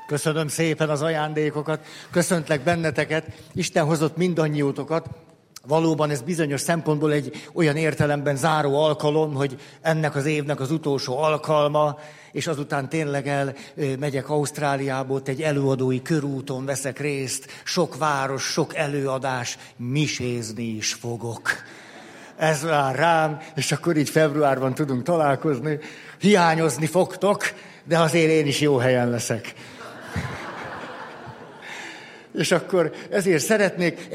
Köszönöm szépen az ajándékokat, köszöntlek benneteket, Isten hozott mindannyiótokat. Valóban ez bizonyos szempontból egy olyan értelemben záró alkalom, hogy ennek az évnek az utolsó alkalma, és azután tényleg megyek Ausztráliába, ott egy előadói körúton veszek részt, sok város, sok előadás, misézni is fogok. Ez vár rám, és akkor így februárban tudunk találkozni. Hiányozni fogtok, de azért én is jó helyen leszek. És akkor ezért szeretnék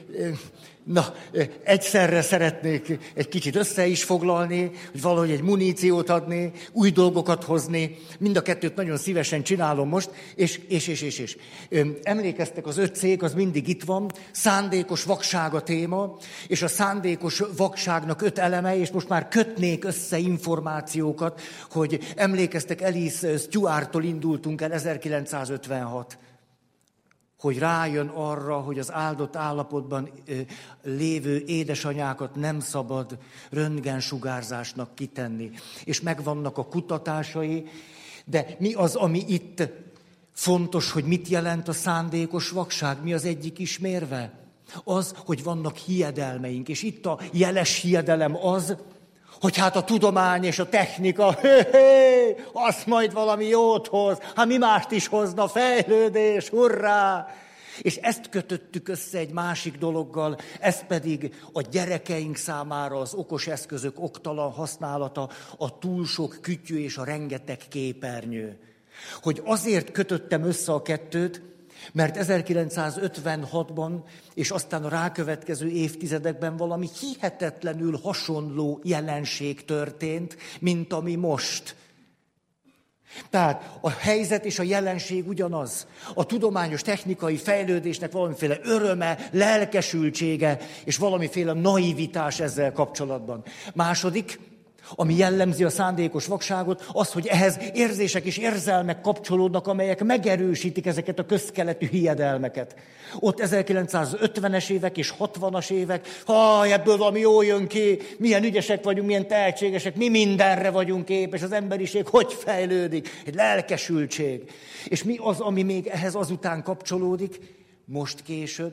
egyszerre szeretnék egy kicsit össze is foglalni, hogy valahogy egy muníciót adni, új dolgokat hozni. Mind a kettőt nagyon szívesen csinálom most, és. Emlékeztek, az 5 cég, az mindig itt van, szándékos vakság a téma, és a szándékos vakságnak 5 eleme, és most már kötnék össze információkat, hogy emlékeztek, Alice Stewarttól indultunk el 1956. Hogy rájön arra, hogy az áldott állapotban lévő édesanyákat nem szabad röntgensugárzásnak kitenni. És megvannak a kutatásai, de mi az, ami itt fontos, hogy mit jelent a szándékos vakság? Mi az egyik ismérve? Az, hogy vannak hiedelmeink, és itt a jeles hiedelem az, hogy hát a tudomány és a technika, azt majd valami jót hoz, hát mi mást is hozna, fejlődés, hurrá! És ezt kötöttük össze egy másik dologgal, ez pedig a gyerekeink számára az okos eszközök oktalan használata, a túl sok kütyű és a rengeteg képernyő. Hogy azért kötöttem össze a kettőt, mert 1956-ban és aztán a rákövetkező évtizedekben valami hihetetlenül hasonló jelenség történt, mint ami most. Tehát a helyzet és a jelenség ugyanaz. A tudományos technikai fejlődésnek valamiféle öröme, lelkesültsége és valamiféle naivitás ezzel kapcsolatban. Második, ami jellemzi a szándékos vakságot, az, hogy ehhez érzések és érzelmek kapcsolódnak, amelyek megerősítik ezeket a közkeletű hiedelmeket. Ott 1950-es évek és 60-as évek, ebből valami jó jön ki, milyen ügyesek vagyunk, milyen tehetségesek, mi mindenre vagyunk képes, az emberiség hogy fejlődik, egy lelkesültség. És mi az, ami még ehhez azután kapcsolódik? Most később,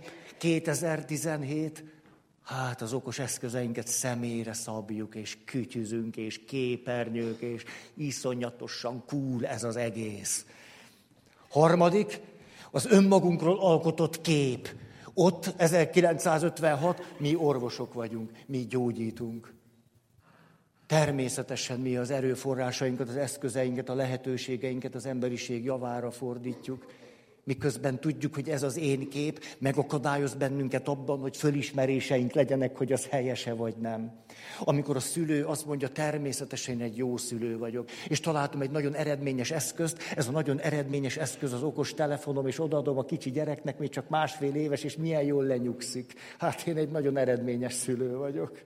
2017, hát az okos eszközeinket személyre szabjuk, és kütyüzünk, és képernyők, és iszonyatosan cool ez az egész. Harmadik, az önmagunkról alkotott kép. Ott 1956 mi orvosok vagyunk, mi gyógyítunk. Természetesen mi az erőforrásainkat, az eszközeinket, a lehetőségeinket az emberiség javára fordítjuk. Miközben tudjuk, hogy ez az én kép megakadályoz bennünket abban, hogy fölismeréseink legyenek, hogy az helyese vagy nem. Amikor a szülő azt mondja, természetesen egy jó szülő vagyok, és találtam egy nagyon eredményes eszközt, ez a nagyon eredményes eszköz az okos telefonom, és odaadom a kicsi gyereknek, még csak 1,5 éves, és milyen jól lenyugszik. Hát én egy nagyon eredményes szülő vagyok.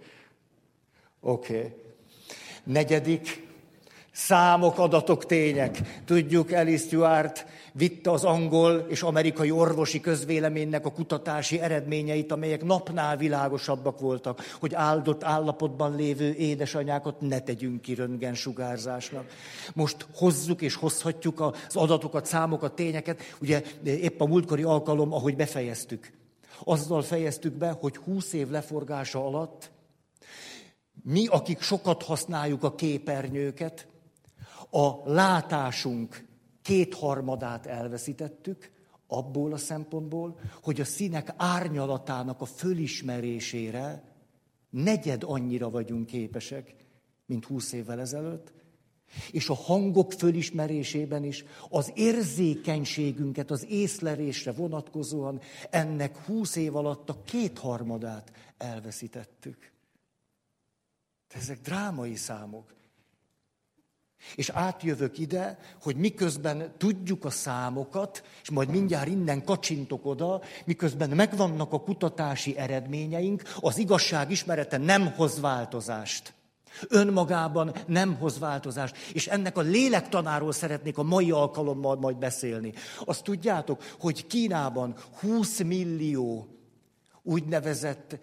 Oké. Negyedik, számok, adatok, tények. Tudjuk, Alice Stewart vitte az angol és amerikai orvosi közvéleménynek a kutatási eredményeit, amelyek napnál világosabbak voltak, hogy áldott állapotban lévő édesanyákat ne tegyünk ki röntgensugárzásnak. Most hozzuk és hozhatjuk az adatokat, számokat, tényeket. Ugye épp a múltkori alkalom, ahogy befejeztük. Azzal fejeztük be, hogy 20 év leforgása alatt mi, akik sokat használjuk a képernyőket, a látásunk 2/3 elveszítettük, abból a szempontból, hogy a színek árnyalatának a fölismerésére 1/4 annyira vagyunk képesek, mint 20 évvel ezelőtt, és a hangok fölismerésében is az érzékenységünket, az észlelésre vonatkozóan ennek 20 év alatt a 2/3 elveszítettük. Ezek drámai számok. És átjövök ide, hogy miközben tudjuk a számokat, és majd mindjárt innen kacsintok oda, miközben megvannak a kutatási eredményeink, az igazság ismerete nem hoz változást. Önmagában nem hoz változást. És ennek a lélektanáról szeretnék a mai alkalommal majd beszélni. Azt tudjátok, hogy Kínában 20 millió úgynevezett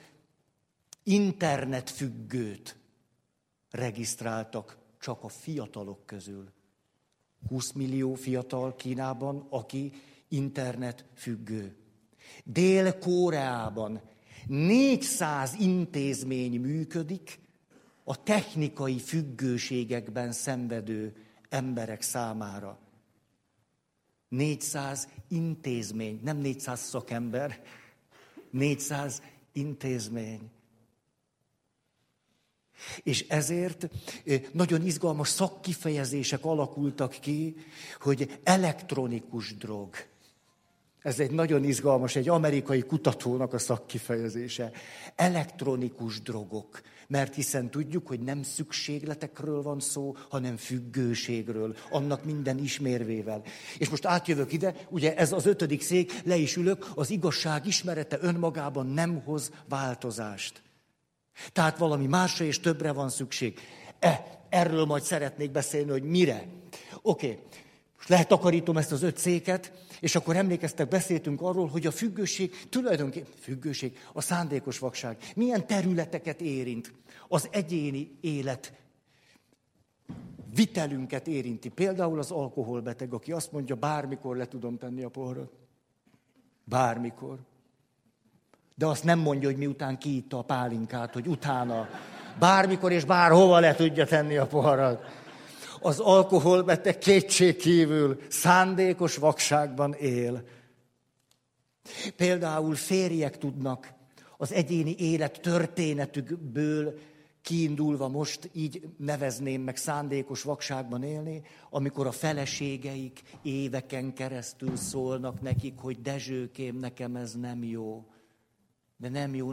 internetfüggőt regisztráltak csak a fiatalok közül. 20 millió fiatal Kínában, aki internet függő. Dél-Koreában 400 intézmény működik a technikai függőségekben szenvedő emberek számára. 400 intézmény, nem 400 szakember, 400 intézmény. És ezért nagyon izgalmas szakkifejezések alakultak ki, hogy elektronikus drog. Ez egy nagyon izgalmas, egy amerikai kutatónak a szakkifejezése. Elektronikus drogok. Mert hiszen tudjuk, hogy nem szükségletekről van szó, hanem függőségről, annak minden ismérvével. És most átjövök ide, ugye ez az 5. szék, le is ülök, az igazság ismerete önmagában nem hoz változást. Tehát valami másra és többre van szükség. Erről majd szeretnék beszélni, hogy mire. Oké, most letakarítom ezt az 5 széket, és akkor emlékeztek, beszéltünk arról, hogy a függőség, tulajdonképpen a szándékos vakság milyen területeket érint. Az egyéni élet vitelünket érinti. Például az alkoholbeteg, aki azt mondja, bármikor le tudom tenni a poharat. Bármikor. De azt nem mondja, hogy miután kiitta a pálinkát, hogy utána bármikor és bárhova le tudja tenni a poharat. Az alkoholbeteg kétségkívül szándékos vakságban él. Például férjek tudnak az egyéni élet történetükből kiindulva most így nevezném meg szándékos vakságban élni, amikor a feleségeik éveken keresztül szólnak nekik, hogy Dezsőkém, nekem ez nem jó. De nem jó,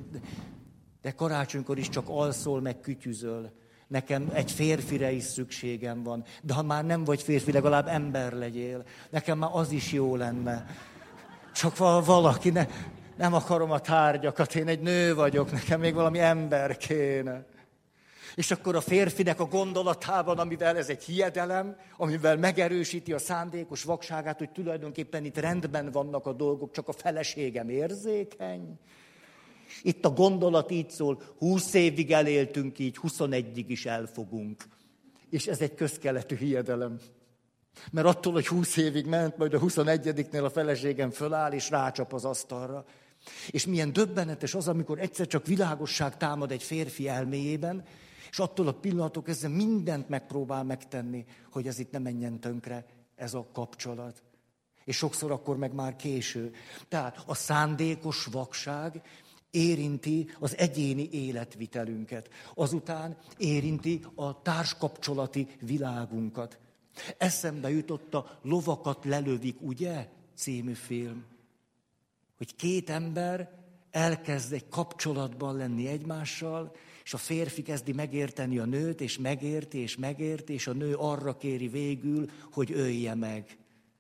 de karácsonykor is csak alszol, meg kütyüzöl. Nekem egy férfire is szükségem van. De ha már nem vagy férfi, legalább ember legyél. Nekem már az is jó lenne. Csak valaki, nem akarom a tárgyakat, én egy nő vagyok, nekem még valami ember kéne. És akkor a férfinek a gondolatában, amivel ez egy hiedelem, amivel megerősíti a szándékos vakságát, hogy tulajdonképpen itt rendben vannak a dolgok, csak a feleségem érzékeny. Itt a gondolat így szól, 20 évig eléltünk így, 21-ig is elfogunk. És ez egy közkeletű hiedelem. Mert attól, hogy 20 évig ment, majd a 21-nél a feleségem föláll és rácsap az asztalra. És milyen döbbenetes az, amikor egyszer csak világosság támad egy férfi elméjében, és attól a pillanattól kezdve mindent megpróbál megtenni, hogy ez itt ne menjen tönkre, ez a kapcsolat. És sokszor akkor meg már késő. Tehát a szándékos vakság érinti az egyéni életvitelünket. Azután érinti a társkapcsolati világunkat. Eszembe jutott a Lovakat lelövik, ugye? Című film. Hogy 2 ember elkezd egy kapcsolatban lenni egymással, és a férfi kezdi megérteni a nőt, és megérti, és a nő arra kéri végül, hogy ölje meg.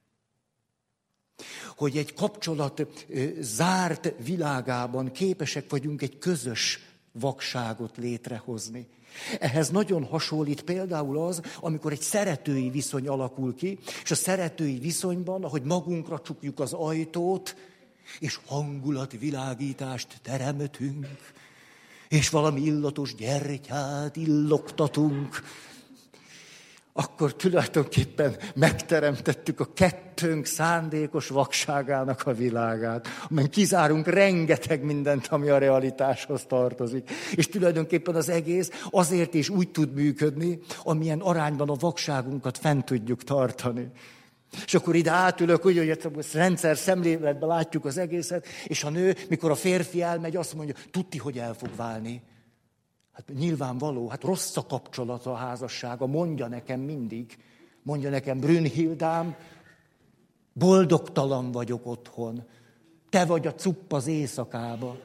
Hogy egy kapcsolat zárt világában képesek vagyunk egy közös vakságot létrehozni. Ehhez nagyon hasonlít például az, amikor egy szeretői viszony alakul ki, és a szeretői viszonyban, ahogy magunkra csukjuk az ajtót, és hangulatvilágítást teremtünk, és valami illatos gyertyát illoktatunk, akkor tulajdonképpen megteremtettük a kettőnk szándékos vakságának a világát, amelyen kizárunk rengeteg mindent, ami a realitáshoz tartozik. És tulajdonképpen az egész azért is úgy tud működni, amilyen arányban a vakságunkat fent tudjuk tartani. És akkor ide átülök, úgy, hogy ezt rendszer szemléletben látjuk az egészet, és a nő, mikor a férfi elmegy, azt mondja, tudti, hogy el fog válni. Hát nyilvánvaló, hát rossz a kapcsolata a házassága, mondja nekem mindig. Mondja nekem, Brünnhildám, boldogtalan vagyok otthon. Te vagy a cupp az éjszakába.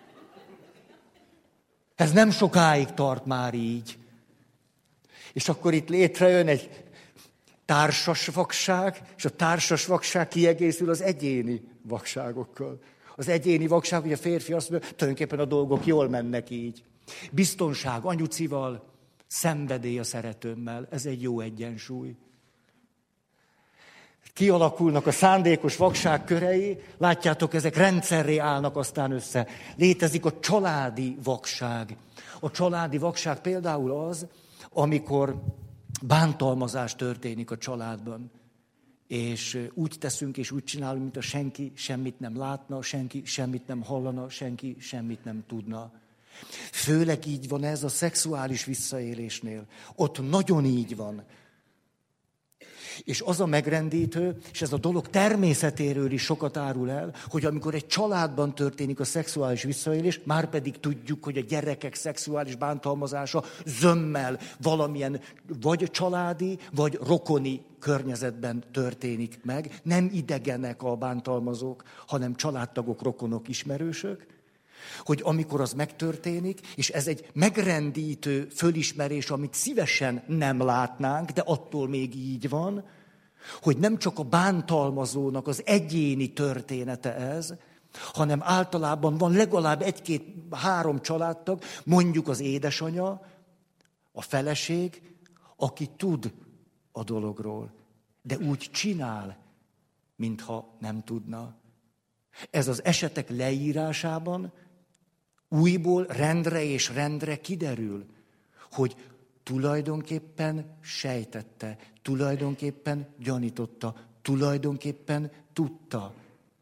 Ez nem sokáig tart már így. És akkor itt létrejön egy társas vakság, és a társas vakság kiegészül az egyéni vakságokkal. Az egyéni vakság, hogy a férfi azt mondja, tulajdonképpen a dolgok jól mennek így. Biztonság anyucival, szenvedély a szeretőmmel. Ez egy jó egyensúly. Kialakulnak a szándékos vakság körei, látjátok, ezek rendszerré állnak aztán össze. Létezik a családi vakság. A családi vakság például az, amikor bántalmazás történik a családban. És úgy teszünk, és úgy csinálunk, mintha senki semmit nem látna, senki semmit nem hallana, senki semmit nem tudna. Főleg így van ez a szexuális visszaélésnél. Ott nagyon így van. És az a megrendítő, és ez a dolog természetéről is sokat árul el, hogy amikor egy családban történik a szexuális visszaélés, már pedig tudjuk, hogy a gyerekek szexuális bántalmazása zömmel valamilyen vagy családi, vagy rokoni környezetben történik meg. Nem idegenek a bántalmazók, hanem családtagok, rokonok, ismerősök. Hogy amikor az megtörténik, és ez egy megrendítő fölismerés, amit szívesen nem látnánk, de attól még így van, hogy nem csak a bántalmazónak az egyéni története ez, hanem általában van legalább 1-2-3 családtag, mondjuk az édesanyja, a feleség, aki tud a dologról, de úgy csinál, mintha nem tudna. Ez az esetek leírásában újból rendre és rendre kiderül, hogy tulajdonképpen sejtette, tulajdonképpen gyanította, tulajdonképpen tudta.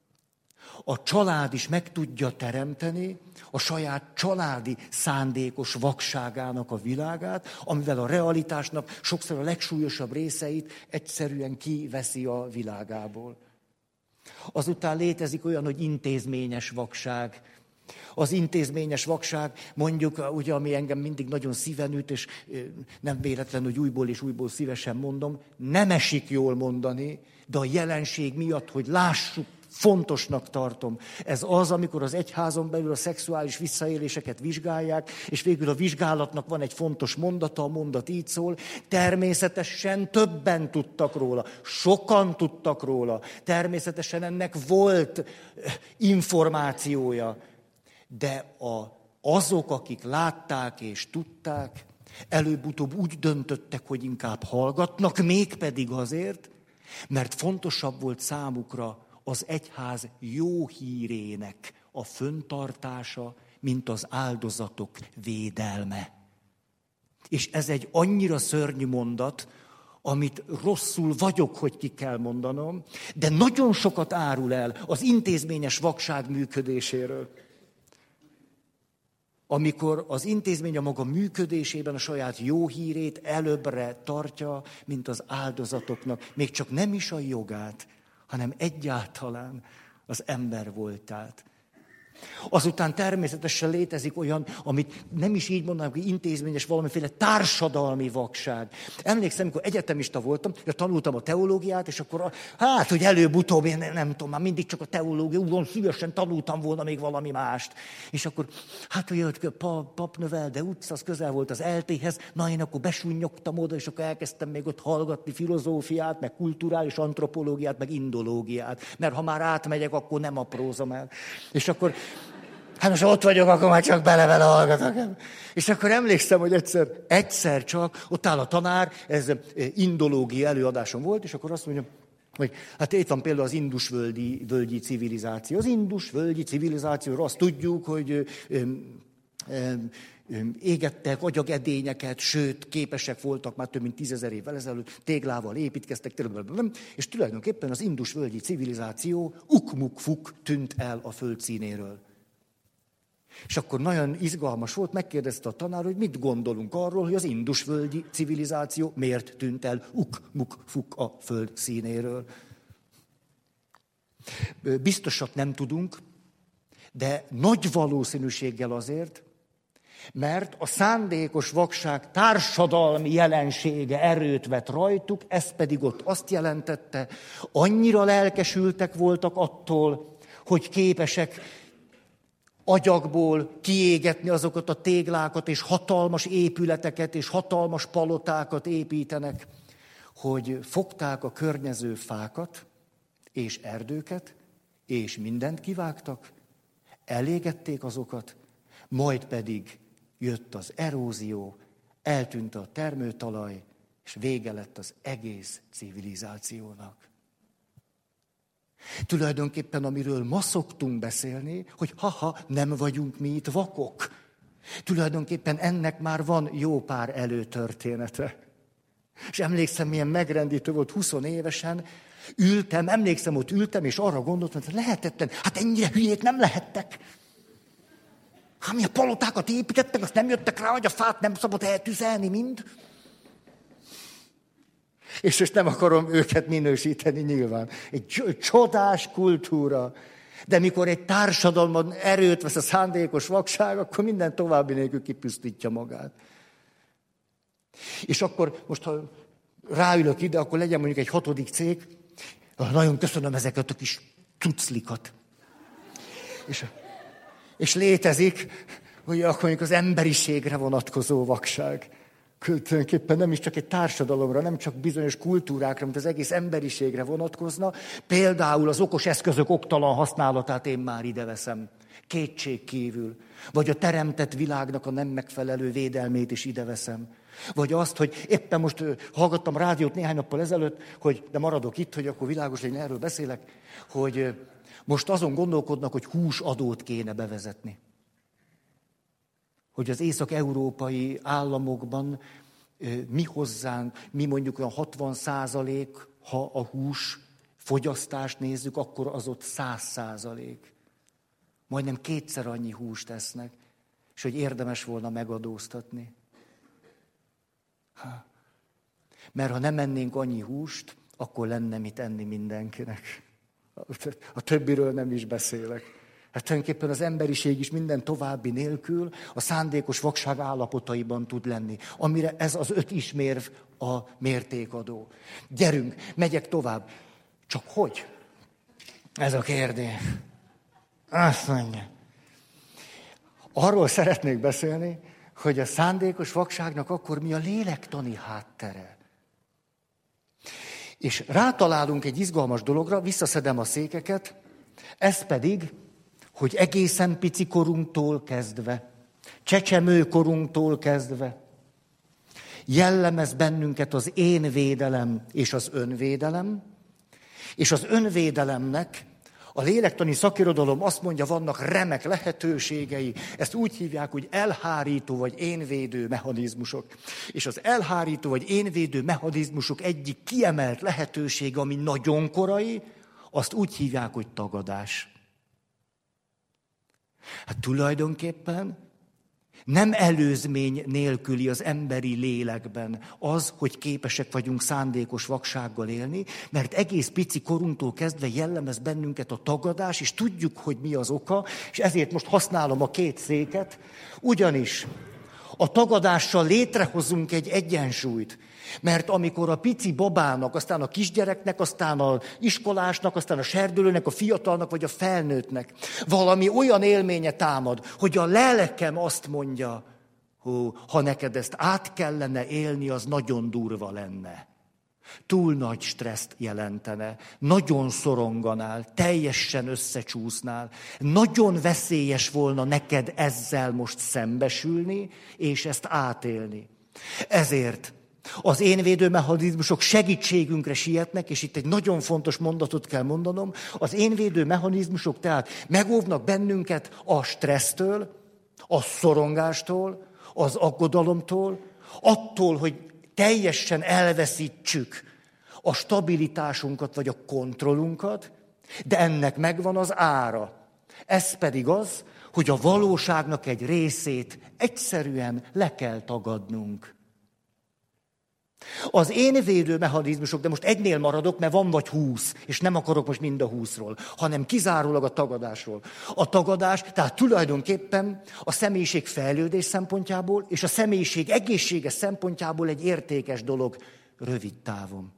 A család is meg tudja teremteni a saját családi szándékos vakságának a világát, amivel a realitásnak sokszor a legsúlyosabb részeit egyszerűen kiveszi a világából. Azután létezik olyan, hogy intézményes vakság. Az intézményes vakság, mondjuk, ugye, ami engem mindig nagyon szíven üt, és nem véletlen, hogy újból és újból szívesen mondom, nem esik jól mondani, de a jelenség miatt, hogy lássuk, fontosnak tartom. Ez az, amikor az egyházon belül a szexuális visszaéléseket vizsgálják, és végül a vizsgálatnak van egy fontos mondata, a mondat így szól, természetesen többen tudtak róla, sokan tudtak róla, természetesen ennek volt információja, de azok, akik látták és tudták, előbb-utóbb úgy döntöttek, hogy inkább hallgatnak, mégpedig azért, mert fontosabb volt számukra az egyház jó hírének a föntartása, mint az áldozatok védelme. És ez egy annyira szörnyű mondat, amit rosszul vagyok, hogy ki kell mondanom, de nagyon sokat árul el az intézményes vakság működéséről. Amikor az intézmény a maga működésében a saját jó hírét előbbre tartja, mint az áldozatoknak, még csak nem is a jogát, hanem egyáltalán az ember voltát. Azután természetesen létezik olyan, amit nem is így mondanám, hogy intézményes, valamiféle társadalmi vakság. Emlékszem, amikor egyetemista voltam, tanultam a teológiát, és akkor, hogy előbb-utóbb, én nem tudom, már mindig csak a teológia, úgy szívesen tanultam volna még valami mást. És akkor, hogy Papnövelde utca, az közel volt az eltéhez, én akkor besúnyogtam oda, és akkor elkezdtem még ott hallgatni filozófiát, meg kulturális antropológiát, meg indológiát. Mert ha már átmegyek, akkor nem aprózom el. És akkor most ott vagyok, akkor már csak bele hallgatok. És akkor emlékszem, hogy egyszer csak ott áll a tanár, ez indológia előadásom volt, és akkor azt mondja, hogy itt van például az indus-völgyi civilizáció. Az indus-völgyi civilizációról azt tudjuk, hogy égettek agyagedényeket, sőt, képesek voltak már több mint 10 000 évvel ezelőtt, téglával építkeztek, és tulajdonképpen az indus-völgyi civilizáció ukmukfuk tűnt el a föld színéről. És akkor nagyon izgalmas volt, megkérdezte a tanár, hogy mit gondolunk arról, hogy az indus-völgyi civilizáció miért tűnt el ukmukfuk a föld színéről. Biztosak nem tudunk, de nagy valószínűséggel azért, mert a szándékos vakság társadalmi jelensége erőt vett rajtuk, ez pedig ott azt jelentette, annyira lelkesültek voltak attól, hogy képesek agyagból kiégetni azokat a téglákat, és hatalmas épületeket, és hatalmas palotákat építenek, hogy fogták a környező fákat, és erdőket, és mindent kivágtak, elégették azokat, majd pedig jött az erózió, eltűnt a termőtalaj, és vége lett az egész civilizációnak. Tulajdonképpen, amiről ma szoktunk beszélni, hogy nem vagyunk mi itt vakok. Tulajdonképpen ennek már van jó pár előtörténete. És emlékszem, milyen megrendítő volt 20 évesen. Emlékszem, ott ültem, és arra gondoltam, hogy lehetetlen, hát ennyire hülyék nem lehettek. Hát mi a palotákat építettek, azt nem jöttek rá, hogy a fát nem szabad eltüzelni mind. És most nem akarom őket minősíteni nyilván. Egy csodás kultúra. De mikor egy társadalomban erőt vesz a szándékos vakság, akkor minden további nélkül kipusztítja magát. És akkor most, ha ráülök ide, akkor legyen mondjuk egy 6. cég. Nagyon köszönöm ezeket a kis cuclikat. És létezik, hogy akkor mondjuk az emberiségre vonatkozó vakság. Tulajdonképpen nem is csak egy társadalomra, nem csak bizonyos kultúrákra, mint az egész emberiségre vonatkozna. Például az okos eszközök oktalan használatát én már ide veszem. Kétség kívül. Vagy a teremtett világnak a nem megfelelő védelmét is ide veszem. Vagy azt, hogy éppen most hallgattam rádiót néhány nappal ezelőtt, de maradok itt, hogy akkor világos legyen, erről beszélek, hogy most azon gondolkodnak, hogy húsadót kéne bevezetni. Hogy az észak-európai államokban mi mondjuk olyan 60%, ha a hús fogyasztást nézzük, akkor az ott 100%. Majdnem 2-szer annyi húst esznek, és hogy érdemes volna megadóztatni. Mert ha nem ennénk annyi húst, akkor lenne mit enni mindenkinek. A többiről nem is beszélek. Hát tulajdonképpen az emberiség is minden további nélkül a szándékos vakság állapotaiban tud lenni, amire ez az 5 ismérv a mértékadó. Gyerünk, megyek tovább. Csak hogy? Ez a kérdés. Azt mondja. Arról szeretnék beszélni, hogy a szándékos vakságnak akkor mi a lélektani háttere. És rátalálunk egy izgalmas dologra, visszaszedem a székeket, ez pedig, hogy egészen pici korunktól kezdve, csecsemőkorunktól kezdve jellemez bennünket az én-védelem és az önvédelem, és az önvédelemnek a lélektani szakirodalom azt mondja, vannak remek lehetőségei, ezt úgy hívják, hogy elhárító vagy énvédő mechanizmusok. És az elhárító vagy énvédő mechanizmusok egyik kiemelt lehetőség, ami nagyon korai, azt úgy hívják, hogy tagadás. Hát tulajdonképpen nem előzmény nélküli az emberi lélekben az, hogy képesek vagyunk szándékos vaksággal élni, mert egész pici korunktól kezdve jellemez bennünket a tagadás, és tudjuk, hogy mi az oka, és ezért most használom a 2 széket, ugyanis a tagadással létrehozunk egy egyensúlyt, mert amikor a pici babának, aztán a kisgyereknek, aztán az iskolásnak, aztán a serdülőnek, a fiatalnak vagy a felnőttnek valami olyan élménye támad, hogy a lelkem azt mondja, hogy ha neked ezt át kellene élni, az nagyon durva lenne. Túl nagy stresszt jelentene, nagyon szoronganál, teljesen összecsúsznál. Nagyon veszélyes volna neked ezzel most szembesülni, és ezt átélni. Ezért az énvédő mechanizmusok segítségünkre sietnek, és itt egy nagyon fontos mondatot kell mondanom, az énvédő mechanizmusok tehát megóvnak bennünket a stressztől, a szorongástól, az aggodalomtól, attól, hogy teljesen elveszítsük a stabilitásunkat vagy a kontrollunkat, de ennek megvan az ára. Ez pedig az, hogy a valóságnak egy részét egyszerűen le kell tagadnunk. Az énvédő mechanizmusok, de most egynél maradok, mert van vagy 20, és nem akarok most mind a 20-ról, hanem kizárólag a tagadásról. A tagadás, tehát tulajdonképpen a személyiség fejlődés szempontjából, és a személyiség egészséges szempontjából egy értékes dolog rövid távon.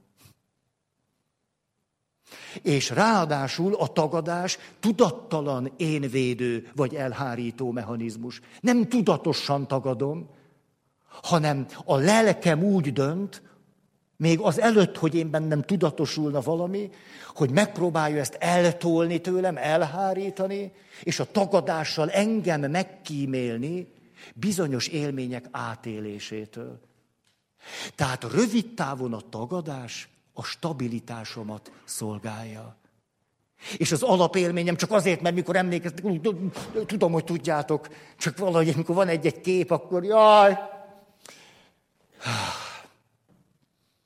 És ráadásul a tagadás tudattalan énvédő vagy elhárító mechanizmus. Nem tudatosan tagadom, hanem a lelkem úgy dönt, még az előtt, hogy én bennem tudatosulna valami, hogy megpróbálja ezt eltolni tőlem, elhárítani, és a tagadással engem megkímélni bizonyos élmények átélésétől. Tehát rövid távon a tagadás a stabilitásomat szolgálja. És az alapélményem csak azért, mert mikor emlékeztek, tudom, hogy tudjátok, csak valahogy, amikor van egy-egy kép, akkor jaj!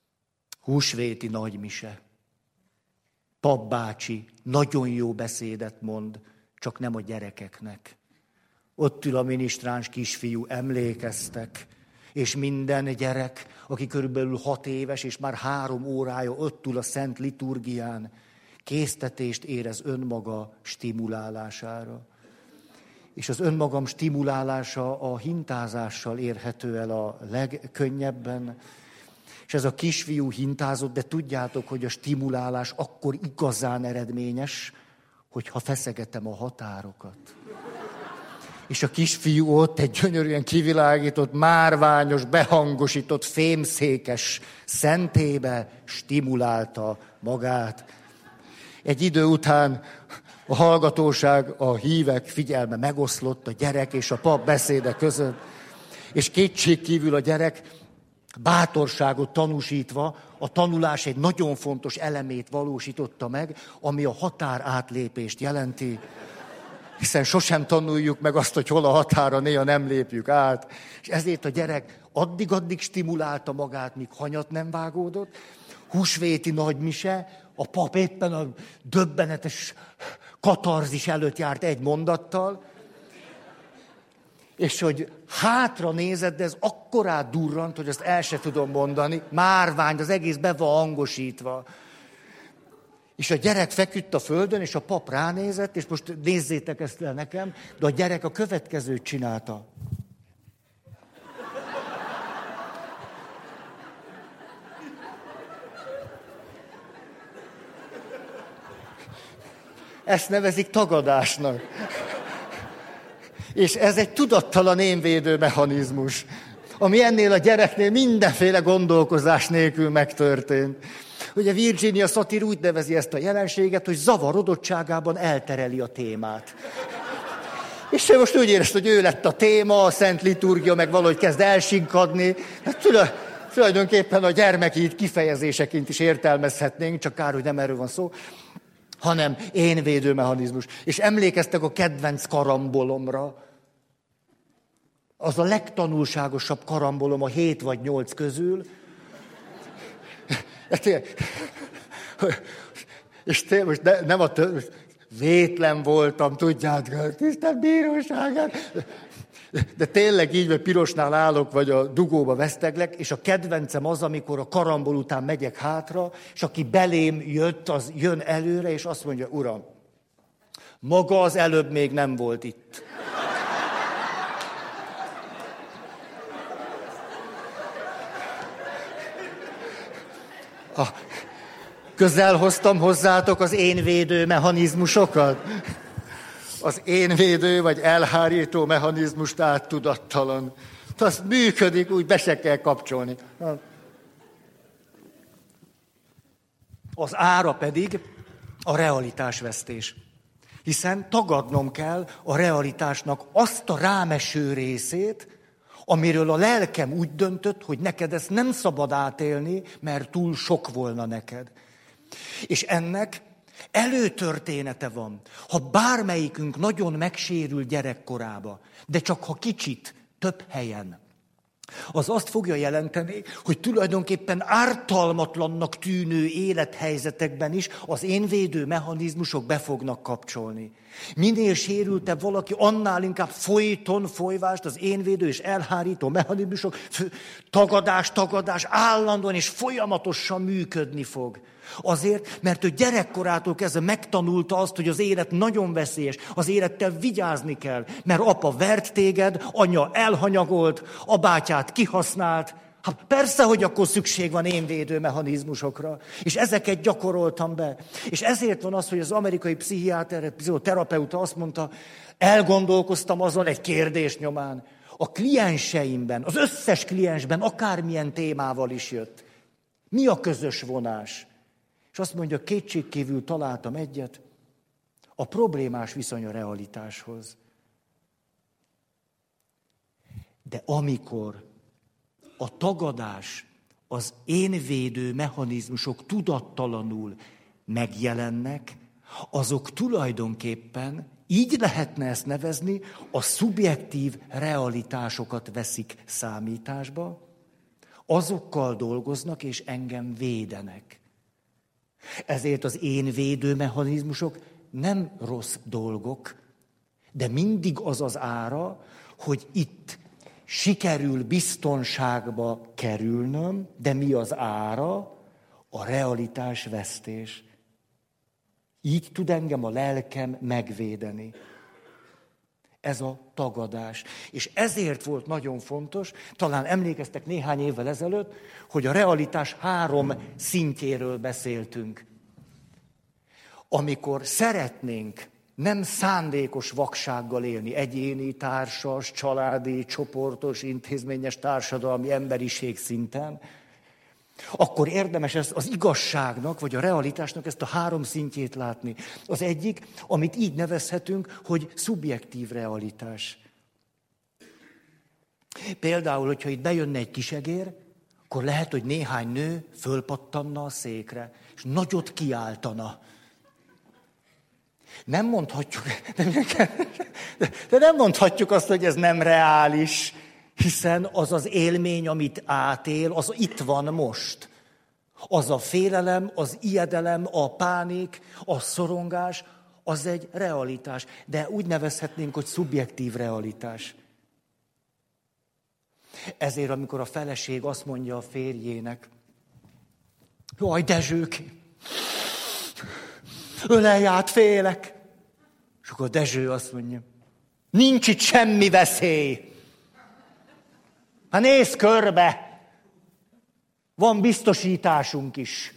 Húsvéti nagymise. Pap bácsi nagyon jó beszédet mond, csak nem a gyerekeknek. Ott ül a minisztráns kisfiú, emlékeztek, és minden gyerek, aki körülbelül 6 éves, és már 3 órája ott ül a szent liturgián, késztetést érez önmaga stimulálására. És az önmagam stimulálása a hintázással érhető el a legkönnyebben. És ez a kisfiú hintázott, de tudjátok, hogy a stimulálás akkor igazán eredményes, hogyha feszegetem a határokat. És a kisfiú ott egy gyönyörűen kivilágított, márványos, behangosított, fémszékes szentébe stimulálta magát. Egy idő után a hallgatóság, a hívek figyelme megoszlott a gyerek és a pap beszéde között, és kétségkívül a gyerek bátorságot tanúsítva a tanulás egy nagyon fontos elemét valósította meg, ami a határátlépést jelenti. Hiszen sosem tanuljuk meg azt, hogy hol a határa, néha nem lépjük át. És ezért a gyerek addig stimulálta magát, míg hanyat nem vágódott. Húsvéti nagymise, a pap éppen a döbbenetes katarzis előtt járt egy mondattal, és hogy hátra nézett, de ez akkorát durrant, hogy azt el se tudom mondani, márvány, az egész be van hangosítva. És a gyerek feküdt a földön, és a pap ránézett, és most nézzétek ezt el nekem, de a gyerek a következőt csinálta. Ezt nevezik tagadásnak. És ez egy tudattalan énvédő mechanizmus, ami ennél a gyereknél mindenféle gondolkozás nélkül megtörtént. Ugye Virginia Satir úgy nevezi ezt a jelenséget, hogy zavarodottságában eltereli a témát. És ő most úgy érezte, hogy ő lett a téma, a szent liturgia meg valahogy kezd elsinkadni. Hát tulajdonképpen a gyermek így kifejezéseként is értelmezhetnénk, csak kár, hogy nem erről van szó, hanem énvédő mechanizmus. És emlékeztek a kedvenc karambolomra. Az a legtanulságosabb karambolom a 7 vagy 8 közül. És most nem vétlen voltam, tudjátok, Isten bíróságát. De tényleg így, mert pirosnál állok, vagy a dugóba veszteglek, és a kedvencem az, amikor a karambol után megyek hátra, és aki belém jött, az jön előre, és azt mondja, uram, maga az előbb még nem volt itt. Közel hoztam hozzátok az énvédő mechanizmusokat. Az énvédő vagy elhárító mechanizmust áttudattalan. Az működik, úgy be se kell kapcsolni. Az ára pedig a realitásvesztés. Hiszen tagadnom kell a realitásnak azt a rámeső részét, amiről a lelkem úgy döntött, hogy neked ezt nem szabad átélni, mert túl sok volna neked. És ennek előtörténete van. Ha bármelyikünk nagyon megsérül gyerekkorába, de csak ha kicsit, több helyen, az azt fogja jelenteni, hogy tulajdonképpen ártalmatlannak tűnő élethelyzetekben is az énvédő mechanizmusok be fognak kapcsolni. Minél sérültebb valaki, annál inkább folyvást az énvédő és elhárító mechanizmusok, tagadás állandóan és folyamatosan működni fog. Azért, mert ő gyerekkorától kezdve megtanulta azt, hogy az élet nagyon veszélyes, az élettel vigyázni kell, mert apa vert téged, anya elhanyagolt, a bátyát kihasznált. Hát persze, hogy akkor szükség van énvédő mechanizmusokra, és ezeket gyakoroltam be. És ezért van az, hogy az amerikai pszichiáter, pszichoterapeuta azt mondta, elgondolkoztam azon egy kérdés nyomán, a klienseimben, az összes kliensben akármilyen témával is jött. Mi a közös vonás? És azt mondja, kétségkívül találtam egyet, a problémás viszony a realitáshoz. De amikor a tagadás, az énvédő mechanizmusok tudattalanul megjelennek, azok tulajdonképpen, így lehetne ezt nevezni, a szubjektív realitásokat veszik számításba, Azokkal dolgoznak, és engem védenek. Ezért az én védőmechanizmusok nem rossz dolgok, de mindig az az ára, hogy itt sikerül biztonságba kerülnöm, de mi az ára? A realitás vesztés. Így tud engem a lelkem megvédeni. Ez a tagadás. És ezért volt nagyon fontos, talán emlékeztek néhány évvel ezelőtt, hogy a realitás 3 szintjéről beszéltünk. Amikor szeretnénk nem szándékos vaksággal élni, egyéni, társas, családi, csoportos, intézményes, társadalmi, emberiség szinten, akkor érdemes az igazságnak, vagy a realitásnak ezt a 3 szintjét látni. Az egyik, amit így nevezhetünk, hogy szubjektív realitás. Például, hogyha itt bejönne egy kisegér, akkor lehet, hogy néhány nő fölpattanna a székre, és nagyot kiáltana. Nem mondhatjuk, de nem mondhatjuk azt, hogy ez nem reális, hiszen az az élmény, amit átél, az itt van most. Az a félelem, az ijedelem, a pánik, a szorongás, az egy realitás. De úgy nevezhetnénk, hogy szubjektív realitás. Ezért, amikor a feleség azt mondja a férjének, jaj, Dezsőkém, ölelj át, félek. És akkor Dezső azt mondja, nincs itt semmi veszély. Hát nézz körbe, van biztosításunk is.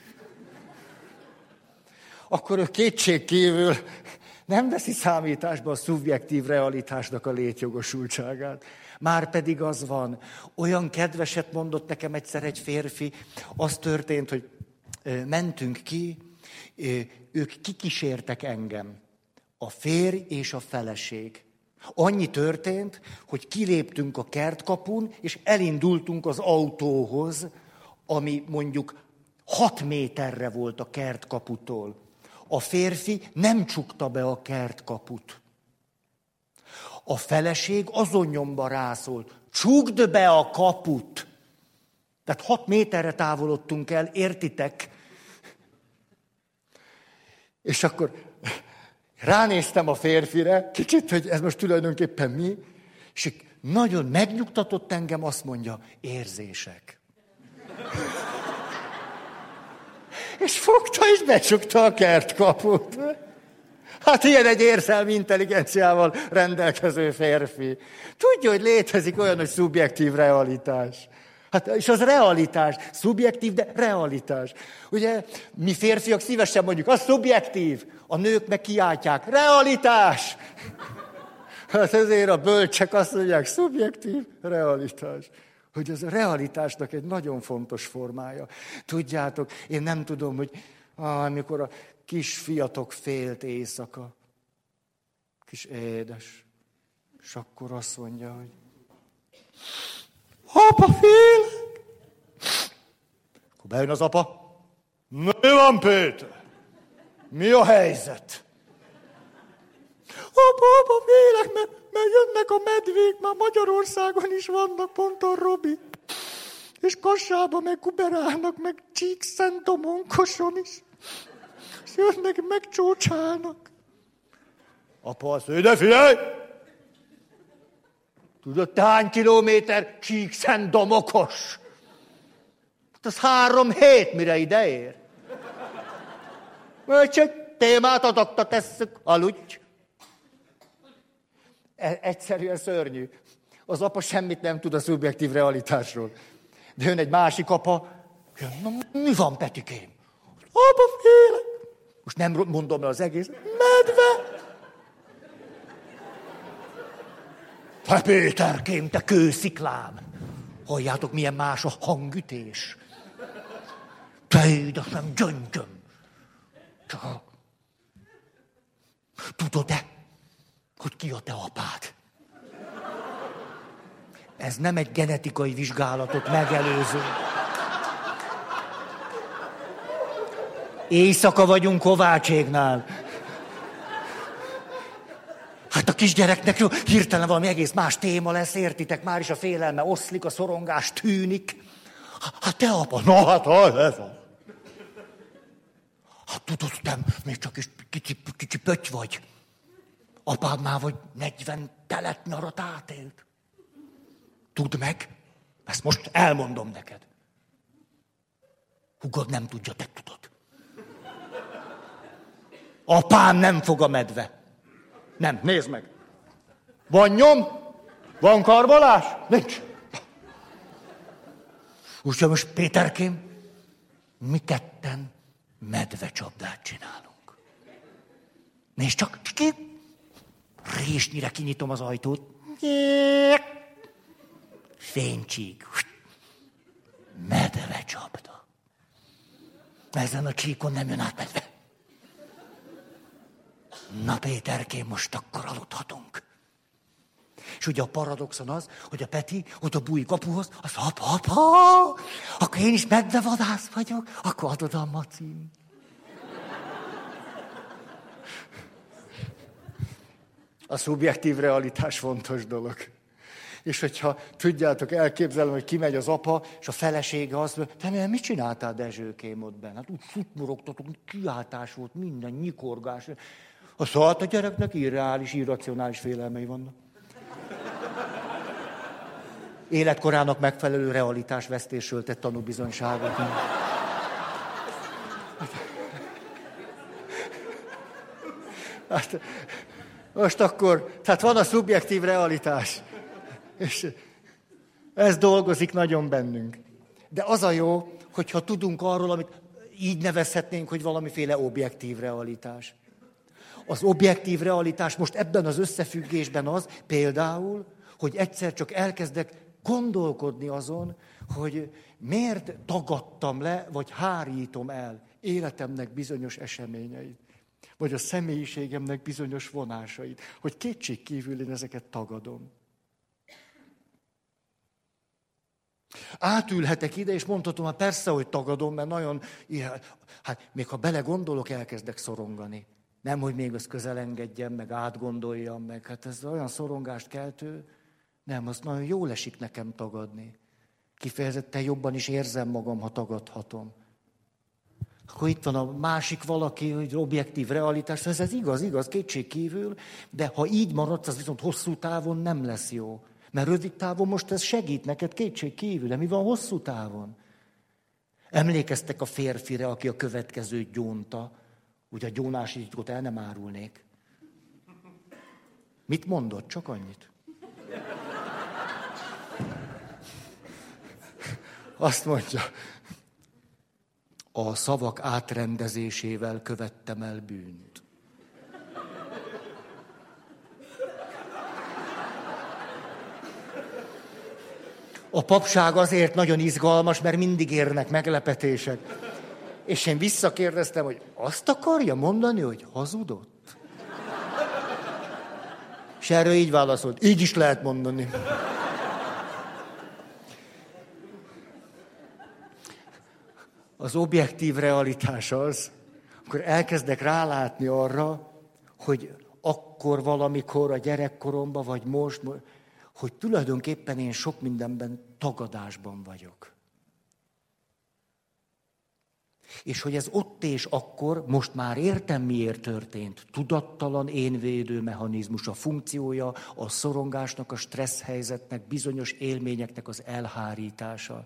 Akkor ő kétségkívül nem veszi számításba a szubjektív realitásnak a létjogosultságát. Márpedig az van. Olyan kedveset mondott nekem egyszer egy férfi, az történt, hogy mentünk ki, ők kikísértek engem. A férj és a feleség. Annyi történt, hogy kiléptünk a kertkapun, és elindultunk az autóhoz, ami mondjuk 6 méterre volt a kertkaputól. A férfi nem csukta be a kertkaput. A feleség azon nyomban rászólt, csukd be a kaput. Tehát 6 méterre távolodtunk el, értitek? És akkor ránéztem a férfire, kicsit, hogy ez most tulajdonképpen mi, és nagyon megnyugtatott engem, azt mondja, érzések. És fogta és becsukta a kertkaput. Hát ilyen egy érzelmi intelligenciával rendelkező férfi. Tudja, hogy létezik olyan, hogy szubjektív realitás. Hát, és az realitás. Szubjektív, de realitás. Ugye mi férfiak szívesen mondjuk, az szubjektív. A nők meg kiáltják, realitás. Hát ezért a bölcsek azt mondják, szubjektív, realitás. Hogy ez a realitásnak egy nagyon fontos formája. Tudjátok, én nem tudom, hogy amikor a kis fiatok félt éjszaka, kis édes, és akkor azt mondja, hogy apa, félek. Akkor bejön az apa. Mi van, Péter? Mi a helyzet? Apa, félek, mert jönnek a medvék, már Magyarországon is vannak, pont a Robi. És Kassában meg kuberálnak, meg Csíkszentdomonkoson is. És jönnek, megcsócsálnak. Apa azt mondja, de figyelj! Tudod, te hány kilométer Csíkszentdomokos? Az 3 hét, mire ide ér. Csak témát adokta tesszük, aludj. Egyszerűen szörnyű. Az apa semmit nem tud a szubjektív realitásról. De jön egy másik apa, na, mi van, Petikém? Apa, félek. Most nem mondom le az egész. Medve. Hát Péterkém, te kősziklám. Halljátok, milyen más a hangütés. Te édesem, gyöngyöm. Csak tudod-e, hogy ki a te apád? Ez nem egy genetikai vizsgálatot megelőző. Éjszaka vagyunk Kovácséknál. Hát a kisgyereknek hirtelen valami egész más téma lesz, értitek? Már is a félelme oszlik, a szorongás tűnik. Hát te apa, na hát ez az. Hát tudod, te még csak is kicsi pötty vagy. Apád már vagy 40 telet nyarat átélt. Tudd meg, ezt most elmondom neked. Hugod nem tudja, te tudod. Apám nem fog a medve. Nem, nézd meg. Van nyom? Van karbalás? Nincs. Úgyhogy most Péterkém, mi ketten medvecsapdát csinálunk. Nézd csak, résnyire kinyitom az ajtót. Fénycsík. Medvecsapda. Ezen a csíkon nem jön át medve. Na Péterkém, most akkor aludhatunk. És ugye a paradoxon az, hogy a Peti oda bújik kapuhoz, az apa, akkor én is medvevadász vagyok, akkor adod a macim. A szubjektív realitás fontos dolog. És hogyha tudjátok, elképzelem, hogy kimegy az apa, és a felesége azt mondja, te mit csináltál Dezsőkém ott benne? Hát úgy futmorogtatok, kiáltás volt, minden nyikorgás. A gyereknek irreális, irracionális félelmei vannak. Életkorának megfelelő realitásvesztésről tett tanúbizonyságot. Hát, most akkor, tehát van a szubjektív realitás. És ez dolgozik nagyon bennünk. De az a jó, hogyha tudunk arról, amit így nevezhetnénk, hogy valamiféle objektív realitás. Az objektív realitás most ebben az összefüggésben az, például, hogy egyszer csak elkezdek gondolkodni azon, hogy miért tagadtam le, vagy hárítom el életemnek bizonyos eseményeit, vagy a személyiségemnek bizonyos vonásait, hogy kétségkívül én ezeket tagadom. Átülhetek ide, és mondhatom, hát persze, hogy tagadom, mert nagyon, hát még ha belegondolok, elkezdek szorongani. Nem, hogy még azt közel engedjem, meg átgondoljam, meg hát ez olyan szorongást keltő. Nem, azt nagyon jól esik nekem tagadni. Kifejezetten jobban is érzem magam, ha tagadhatom. Akkor itt van a másik valaki, hogy objektív realitás, ez igaz, kétségkívül, de ha így maradsz, az viszont hosszú távon nem lesz jó. Mert rövid távon most ez segít neked kétségkívül, de mi van hosszú távon? Emlékeztek a férfire, aki a következőt gyónta, ugye a gyónási titkot el nem árulnék. Mit mondott? Csak annyit. Azt mondja, a szavak átrendezésével követtem el bűnt. A papság azért nagyon izgalmas, mert mindig érnek meglepetések. És én visszakérdeztem, hogy azt akarja mondani, hogy hazudott? És erről így válaszolt, így is lehet mondani. Az objektív realitás az, akkor elkezdek rálátni arra, hogy akkor valamikor a gyerekkoromban, vagy most, hogy tulajdonképpen én sok mindenben tagadásban vagyok. És hogy ez ott és akkor, most már értem, miért történt. Tudattalan énvédő mechanizmus, a funkciója, a szorongásnak, a stressz helyzetnek, bizonyos élményeknek az elhárítása.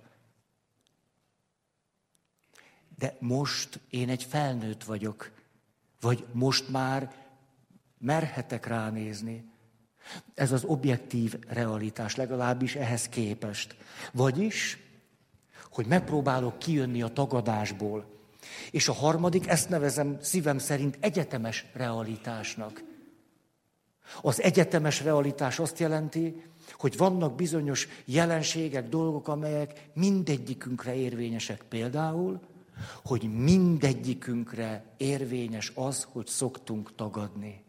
De most én egy felnőtt vagyok, vagy most már merhetek ránézni. Ez az objektív realitás, legalábbis ehhez képest. Vagyis, hogy megpróbálok kijönni a tagadásból. És a harmadik, ezt nevezem szívem szerint egyetemes realitásnak. Az egyetemes realitás azt jelenti, hogy vannak bizonyos jelenségek, dolgok, amelyek mindegyikünkre érvényesek. Például, hogy mindegyikünkre érvényes az, hogy szoktunk tagadni.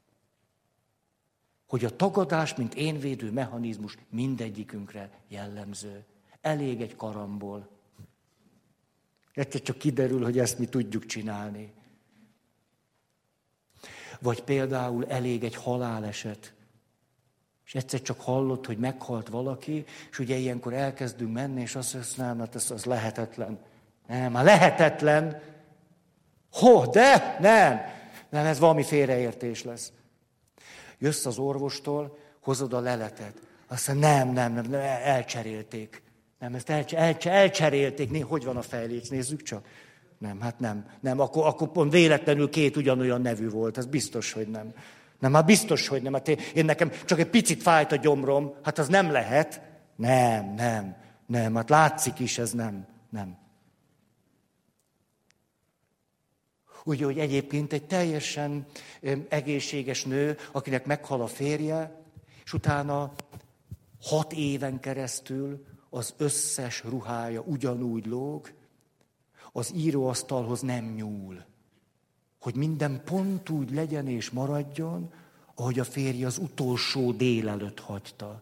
Hogy a tagadás, mint énvédő mechanizmus mindegyikünkre jellemző. Elég egy karambol. Egyszer csak kiderül, hogy ezt mi tudjuk csinálni. Vagy például elég egy haláleset, És egyszer csak hallott, hogy meghalt valaki, és ugye ilyenkor elkezdünk menni, és azt mondja, nem, hát ez lehetetlen. Nem, hát lehetetlen. De nem. Nem, ez valami félreértés lesz. Jössz az orvostól, hozod a leletet. Azt mondja, nem, elcserélték. Nem, ezt elcserélték. Hogy van a fejléc? Nézzük csak. Nem, hát nem. Akkor pont véletlenül 2 ugyanolyan nevű volt. Ez biztos, hogy nem. Nem, hát biztos, hogy nem. Hát én nekem csak egy picit fájt a gyomrom. Hát az nem lehet. Nem. Hát látszik is, ez nem. Ugye, hogy egyébként egy teljesen egészséges nő, akinek meghal a férje, és utána 6 éven keresztül az összes ruhája ugyanúgy lóg, az íróasztalhoz nem nyúl. Hogy minden pont úgy legyen és maradjon, ahogy a férje az utolsó délelőtt hagyta.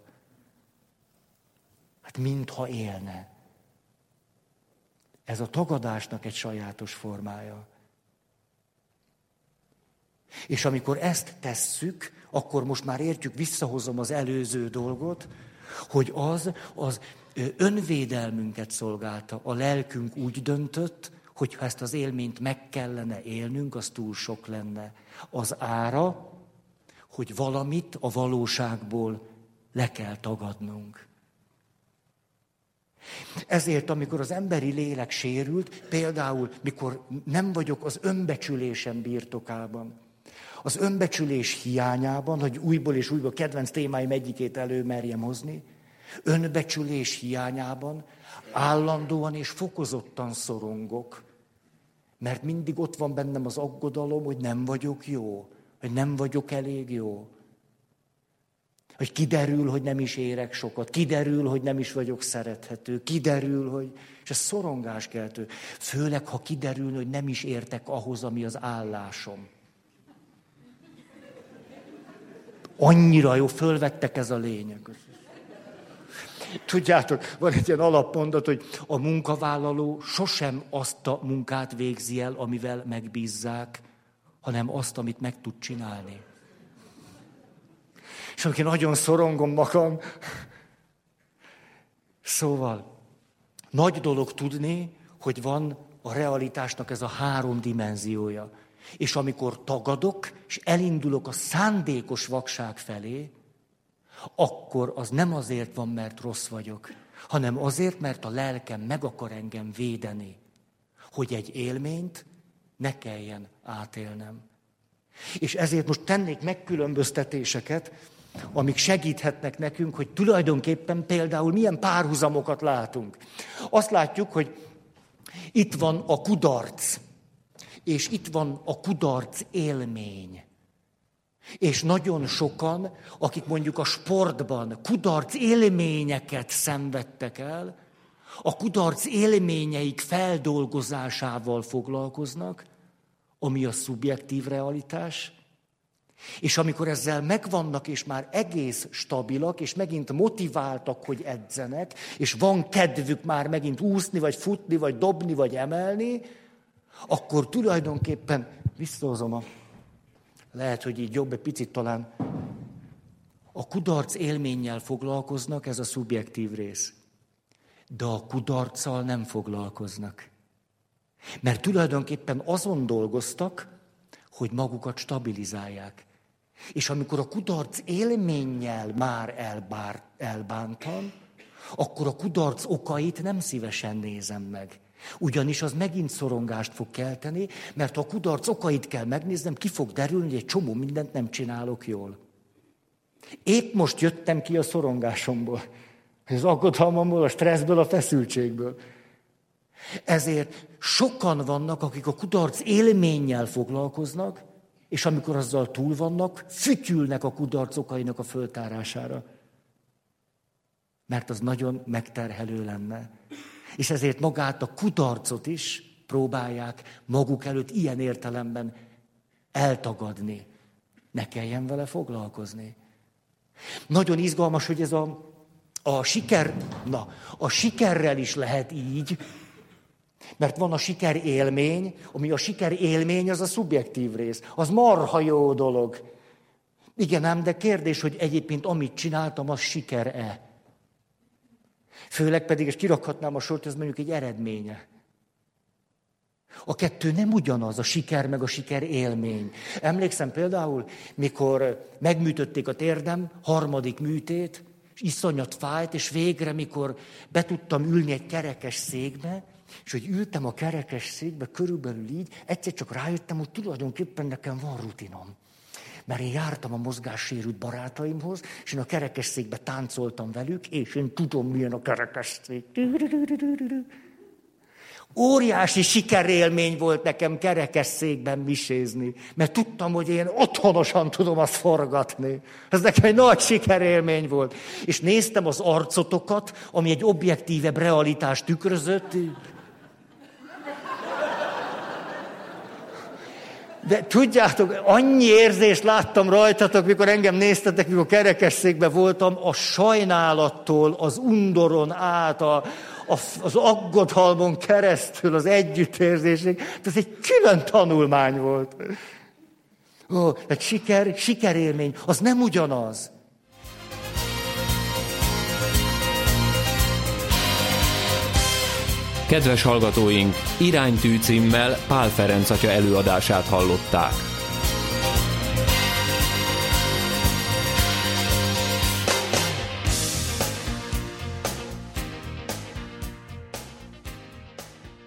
Hát mintha élne. Ez a tagadásnak egy sajátos formája. És amikor ezt tesszük, akkor most már értjük, visszahozom az előző dolgot, hogy az önvédelmünket szolgálta. A lelkünk úgy döntött, hogy ha ezt az élményt meg kellene élnünk, az túl sok lenne. Az ára, hogy valamit a valóságból le kell tagadnunk. Ezért, amikor az emberi lélek sérült, például, mikor nem vagyok az önbecsülésem birtokában, az önbecsülés hiányában, hogy újból és újból kedvenc témáim egyikét előmerjem hozni, önbecsülés hiányában állandóan és fokozottan szorongok, mert mindig ott van bennem az aggodalom, hogy nem vagyok jó, hogy nem vagyok elég jó. Hogy kiderül, hogy nem is érek sokat, kiderül, hogy nem is vagyok szerethető, kiderül, hogy... És ez szorongáskeltő. Főleg, ha kiderül, hogy nem is értek ahhoz, ami az állásom. Annyira jó, fölvettek ez a lényeg. Tudjátok, van egy ilyen alapmondat, hogy a munkavállaló sosem azt a munkát végzi el, amivel megbízzák, hanem azt, amit meg tud csinálni. És amikor nagyon szorongom magam, szóval nagy dolog tudni, hogy van a realitásnak ez a 3 dimenziója. És amikor tagadok, és elindulok a szándékos vakság felé, akkor az nem azért van, mert rossz vagyok, hanem azért, mert a lelkem meg akar engem védeni, hogy egy élményt ne kelljen átélnem. És ezért most tennék megkülönböztetéseket, amik segíthetnek nekünk, hogy tulajdonképpen például milyen párhuzamokat látunk. Azt látjuk, hogy itt van a kudarc, és itt van a kudarc élmény. És nagyon sokan, akik mondjuk a sportban kudarc élményeket szenvedtek el, a kudarc élményeik feldolgozásával foglalkoznak, ami a szubjektív realitás, és amikor ezzel megvannak, és már egész stabilak, és megint motiváltak, hogy edzenek, és van kedvük már megint úszni, vagy futni, vagy dobni, vagy emelni, akkor tulajdonképpen visszahozom lehet, hogy így jobb egy picit talán. A kudarc élménnyel foglalkoznak, ez a szubjektív rész. De a kudarccal nem foglalkoznak. Mert tulajdonképpen azon dolgoztak, hogy magukat stabilizálják. És amikor a kudarc élménnyel már elbántam, akkor a kudarc okait nem szívesen nézem meg. Ugyanis az megint szorongást fog kelteni, mert ha a kudarc okait kell megnéznem, ki fog derülni, hogy egy csomó mindent nem csinálok jól. Épp most jöttem ki a szorongásomból, az aggodalmamból, a stresszből, a feszültségből. Ezért sokan vannak, akik a kudarc élménnyel foglalkoznak, és amikor azzal túl vannak, fütyülnek a kudarc okainak a föltárására. Mert az nagyon megterhelő lenne. És ezért magát a kudarcot is próbálják maguk előtt ilyen értelemben eltagadni. Ne kelljen vele foglalkozni. Nagyon izgalmas, hogy ez a siker, a sikerrel is lehet így, mert van a siker élmény, ami a siker élmény, az a szubjektív rész. Az marha jó dolog. Igen ám, de kérdés, hogy egyébként amit csináltam, az siker-e? Főleg pedig, és kirakhatnám a sort, ez mondjuk egy eredménye. A kettő nem ugyanaz, a siker meg a siker élmény. Emlékszem például, mikor megműtötték a térdem, 3. műtét, és iszonyat fájt, és végre, mikor be tudtam ülni egy kerekes székbe, és hogy ültem a kerekes székbe, körülbelül így, egyszer csak rájöttem, hogy tulajdonképpen nekem van rutinom. Mert én jártam a mozgássérült barátaimhoz, és én a kerekesszékbe táncoltam velük, és én tudom, milyen a kerekesszék. Óriási sikerélmény volt nekem kerekesszékben misézni, mert tudtam, hogy én otthonosan tudom azt forgatni. Ez nekem egy nagy sikerélmény volt. És néztem az arcotokat, ami egy objektívebb realitást tükrözött. De tudjátok, annyi érzést láttam rajtatok, mikor engem néztetek, mikor kerekesszékben voltam, a sajnálattól, az undoron át, az aggodalmon keresztül, az együttérzésig. Ez egy külön tanulmány volt. Egy sikerélmény, az nem ugyanaz. Kedves hallgatóink, Iránytű címmel Pál Ferenc atya előadását hallották.